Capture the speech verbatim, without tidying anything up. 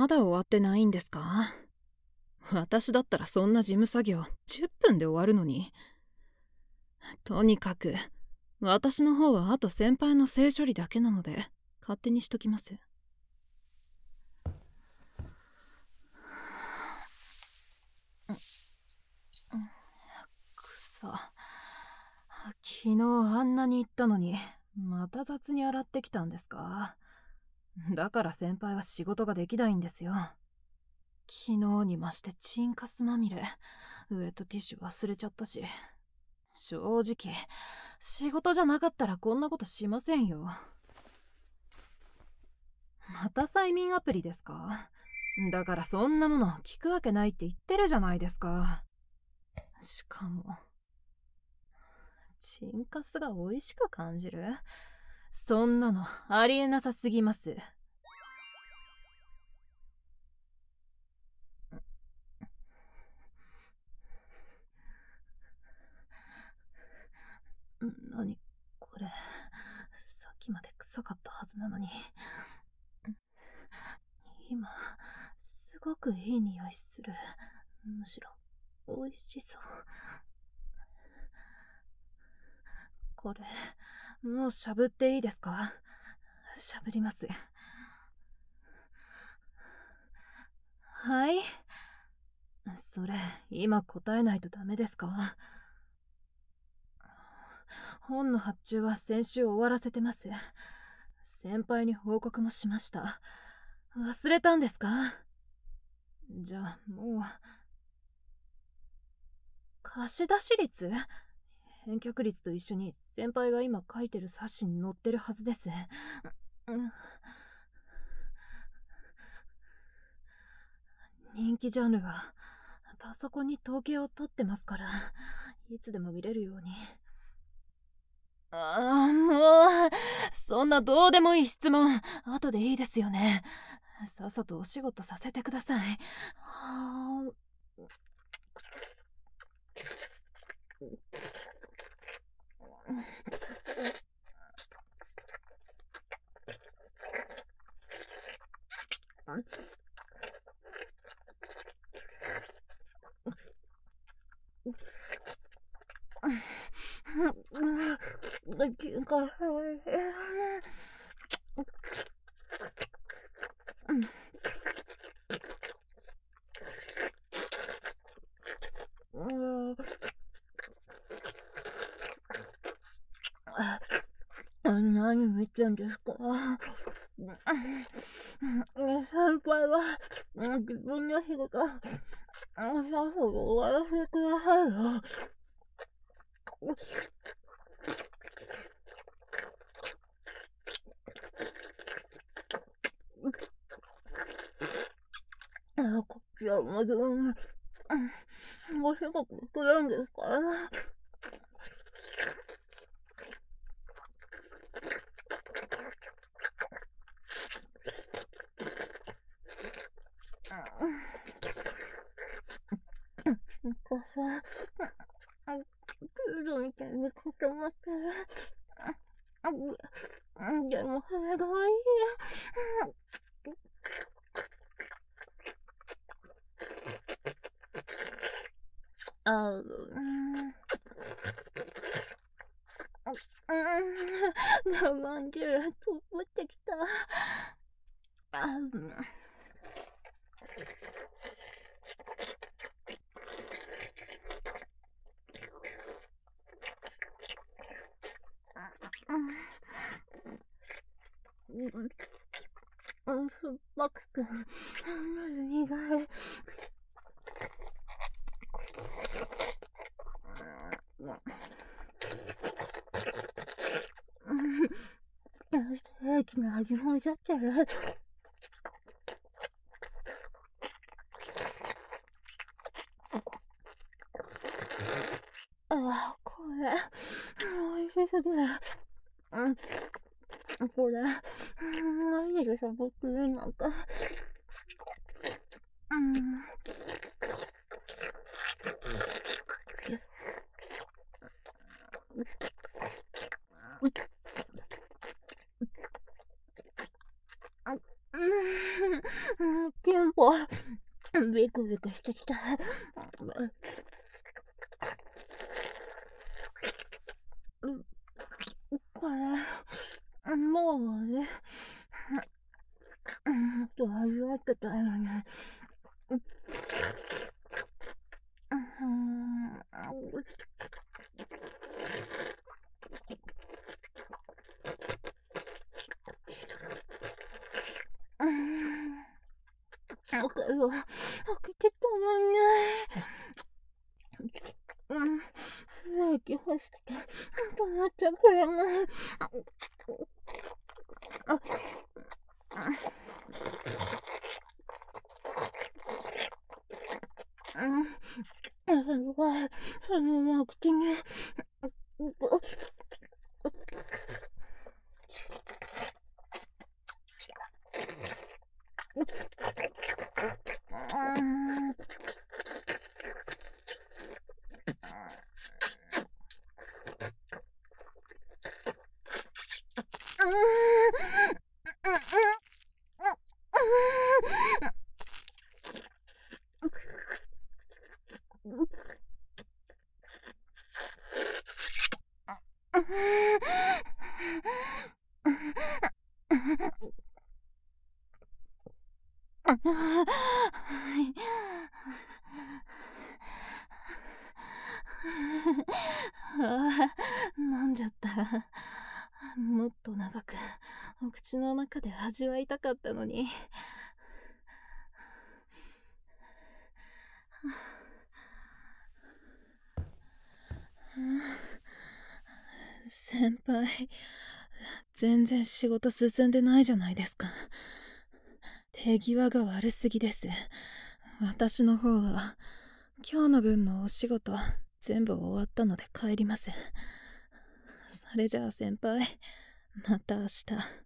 まだ終わってないんですか？私だったらそんな事務作業じゅっぷんで終わるのに。とにかく私の方はあと先輩の性処理だけなので勝手にしときます。くそ、昨日あんなに言ったのにまた雑に洗ってきたんですか？だから先輩は仕事ができないんですよ。昨日に増してチンカスまみれ、ウエットティッシュ忘れちゃったし、正直仕事じゃなかったらこんなことしませんよ。また催眠アプリですか？だからそんなもの聞くわけないって言ってるじゃないですか。しかもチンカスが美味しく感じる？そんなのありえなさすぎます。なにこれ、さっきまで臭かったはずなのに、今すごくいい匂いする。むしろ美味しそう。これもうしゃぶっていいですか？しゃぶります。はい、それ今答えないとダメですか？本の発注は先週終わらせてます。先輩に報告もしました。忘れたんですか？じゃあもう貸し出し率、返却率と一緒に先輩が今書いてる冊子に載ってるはずです。人気ジャンルはパソコンに統計を取ってますから、いつでも見れるように。ああ、もうそんなどうでもいい質問後でいいですよね。さっさとお仕事させてください。はあ。何見てんですか？先輩は自分の仕事さっさと終わらせてくださいよ。こっちはまずお仕事するんですからね。こそクールみたいに固まってる。でもそれがいい。あう、うん我慢汁とぶってきた。あううん、酸っぱくて苦い。ステーキの味もしちゃってる。あ、これ美味しすぎる。うん、これ毎日しゃぶっていいなんて。うん。うん、気ビクビクしてきた。これ、もうね、もっと味わってたいのに。おかゆは開けてたのに。うん、息欲しくて止まってくれない。うん、すごい、そのまま口に。飲んじゃった。もっと長くお口の中で味わいたかったのに。先輩、全然仕事進んでないじゃないですか。手際が悪すぎです。私の方は今日の分のお仕事全部終わったので帰ります。それじゃあ先輩、また明日。